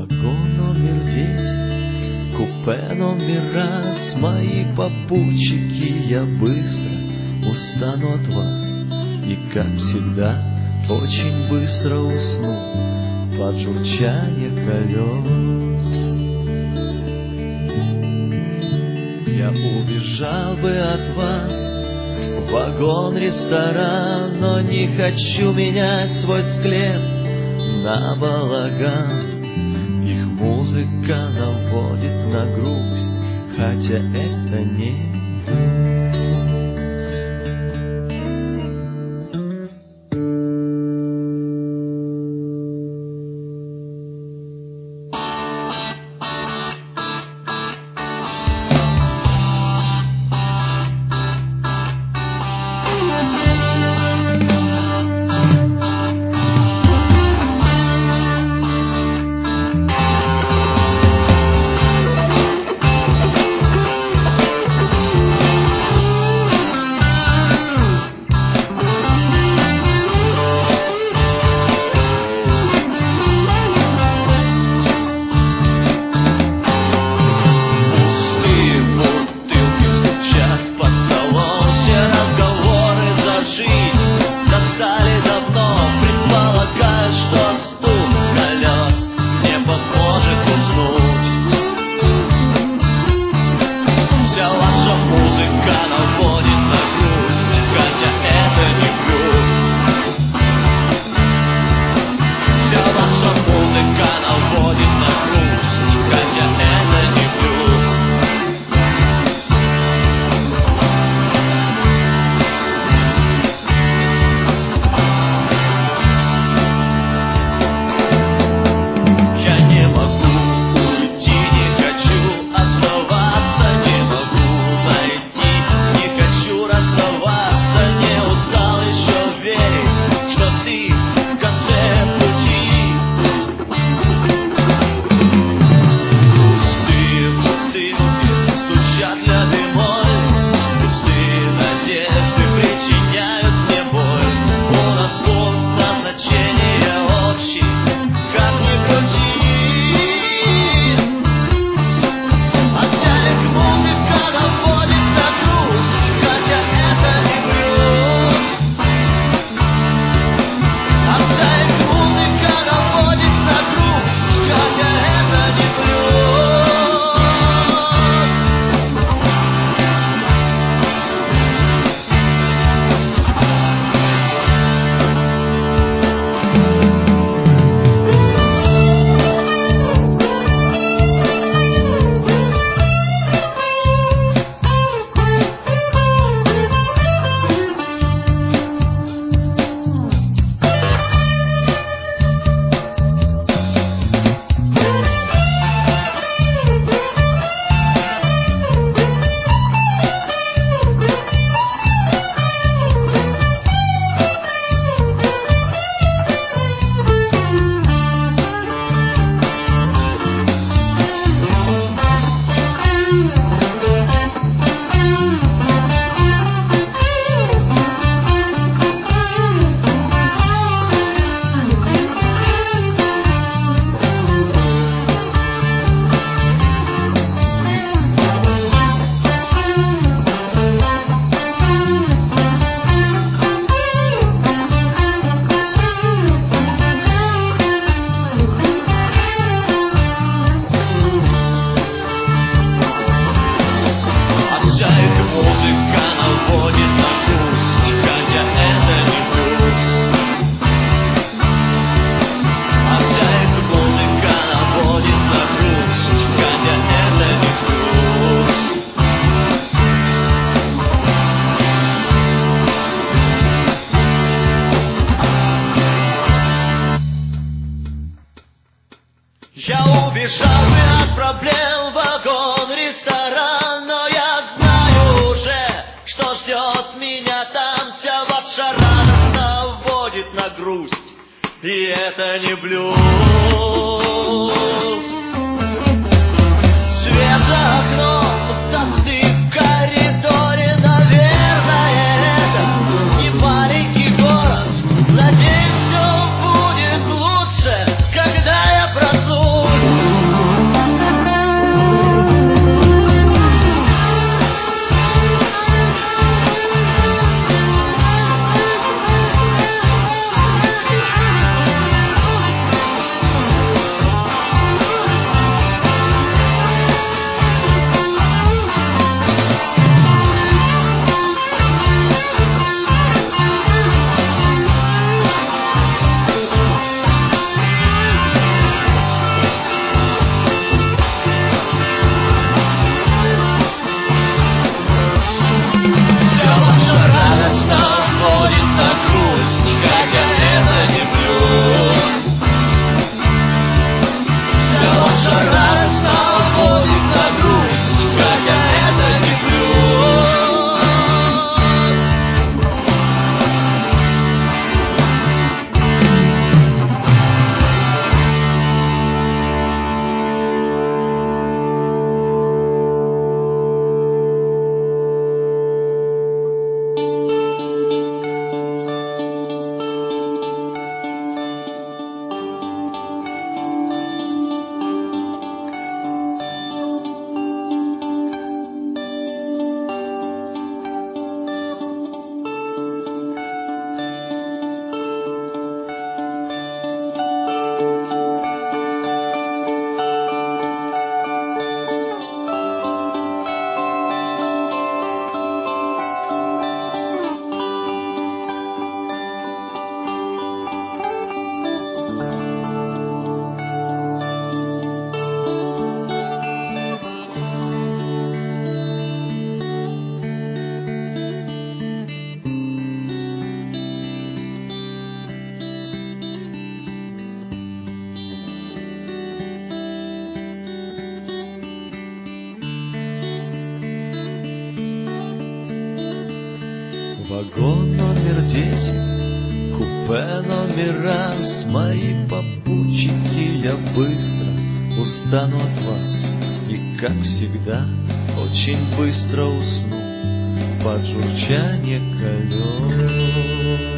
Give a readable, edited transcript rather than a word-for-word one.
Вагон номер 10, купе номер раз, мои попутчики, я быстро устану от вас. И, как всегда, очень быстро усну под журчание колес. Я убежал бы от вас в вагон-ресторан, но не хочу менять свой склеп на балаган. Их музыка наводит на грусть, хотя это не убежал бы от проблем вагон-ресторан, но я знаю уже, что ждет меня там. Вся ваша радость наводит на грусть, и это не блюз. Свет за окном, тосты в коридоре, наверное, это не маленький город. Надеюсь, все будет лучше, когда я проснусь. Вагон номер 10, купе номер раз, мои попутчики, я быстро устану от вас. И, как всегда, очень быстро усну под журчание колес.